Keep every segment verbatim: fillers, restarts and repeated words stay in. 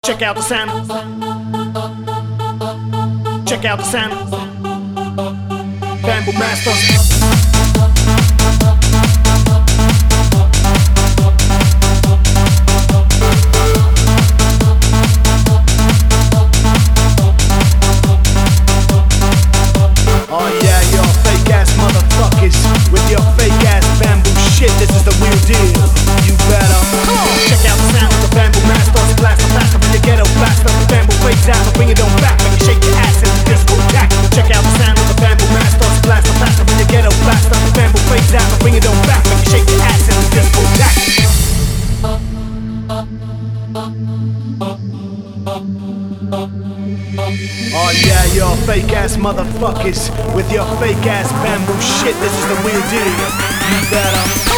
Check out the sound. Check out the sound. Bamboo Masters. Oh yeah, your fake ass motherfuckers with your fake ass bamboo shit. This is the real deal. You better check out the sound of the Bamboo Masters. Blast the faster when you ghetto blaster. The bamboo fades out and bring it on back. Make you shake your ass in the disco jack. Check out the sound of the Bamboo Masters. Blast the faster when you ghetto blaster. The bamboo fades out and bring it on back. Make you shake your ass in the disco jack. Oh yeah, your fake ass motherfuckers with your fake ass bamboo shit. This is the real deal. You better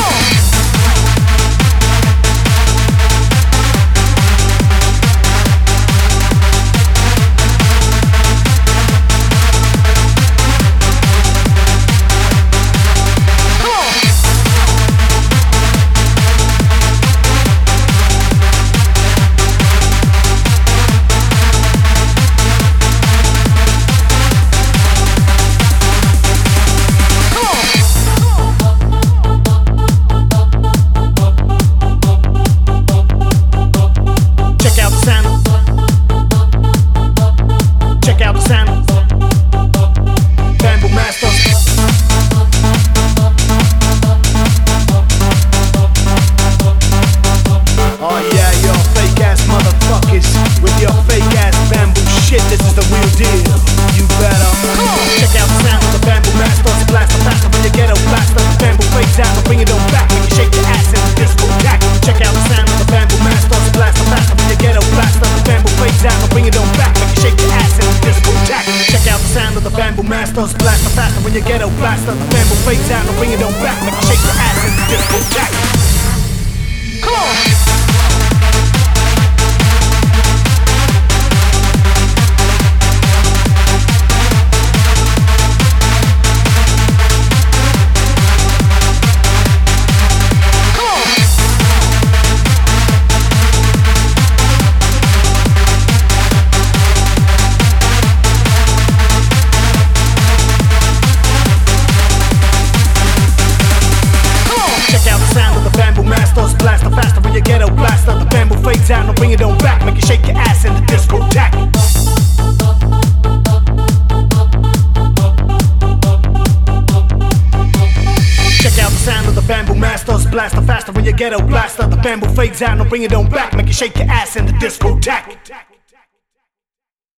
check out the sound. Bamboo Masters. Oh yeah, your fake ass motherfuckers with your fake ass bamboo shit. This is the real deal. You better check out the sound of the Bamboo Masters. Blast the faster when you ghetto blaster. The bamboo fades out and bring it on back. When you shake your ass in the disco jack. Check out the sound of the Bamboo Masters. Blast the faster when you ghetto blaster. The bamboo fades out and bring it on back. When you shake your ass in the disco jack. Check out the sound of the Bamboo Masters. Blast the faster when you ghetto blaster. The bamboo fades out and bring it on back. Make you shake your ass in the disco jack. Come on. Blast the faster when you ghetto blaster. The bamboo fades out and bring it on back. Make you shake your ass in the disco jack. Check out the sound of the Bamboo Masters. Blast the faster when you ghetto blaster. The bamboo fades out and bring it on back. Make you shake your ass in the disco jack.